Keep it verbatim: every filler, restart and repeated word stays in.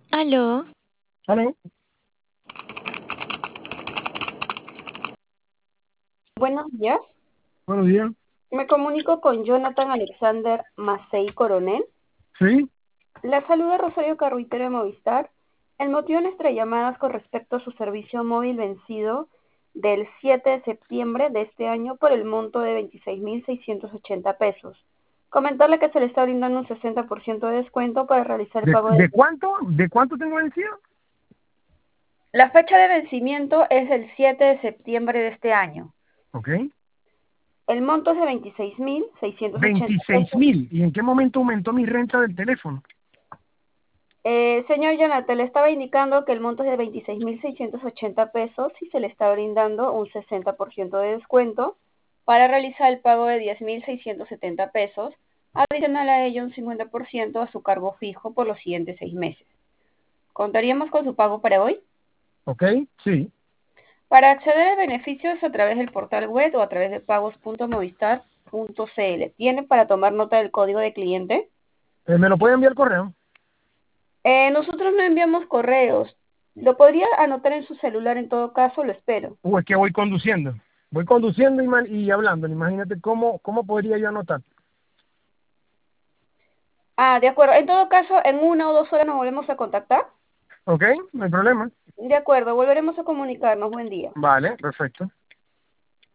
Aló, ¿Aló? Buenos días. Buenos días. Me comunico con Jonathan Alexander Macei Coronel. ¿Sí? La saluda Rosario Carruitero de Movistar. El motivo de nuestra llamada es con respecto a su servicio móvil vencido del siete de septiembre de este año por el monto de veintiséis mil seiscientos ochenta pesos. Comentarle que se le está brindando un sesenta por ciento de descuento para realizar el ¿De, pago de... de cuánto? ¿De cuánto tengo vencido? La fecha de vencimiento es el siete de septiembre de este año. Ok. El monto es de veintiséis mil seiscientos ochenta Veintiséis pesos. mil. ¿Y en qué momento aumentó mi renta del teléfono? Eh, señor Jonathan, le estaba indicando que el monto es de veintiséis mil seiscientos ochenta pesos y se le está brindando un sesenta por ciento de descuento para realizar el pago de diez mil seiscientos setenta pesos, adicional a ello un cincuenta por ciento a su cargo fijo por los siguientes seis meses. ¿Contaríamos con su pago para hoy? Ok, sí. Para acceder al beneficio es a través del portal web o a través de pagos punto movistar punto cl. ¿Tiene para tomar nota del código de cliente? Eh, ¿Me lo puede enviar correo? Eh, nosotros no enviamos correos. Lo podría anotar en su celular en todo caso, lo espero. ¿O es que voy conduciendo? Voy conduciendo y, ma- y hablando. Imagínate cómo, cómo podría yo anotar. Ah, de acuerdo. En todo caso, en una o dos horas nos volvemos a contactar. Ok, no hay problema. De acuerdo, volveremos a comunicarnos. Buen día. Vale, perfecto.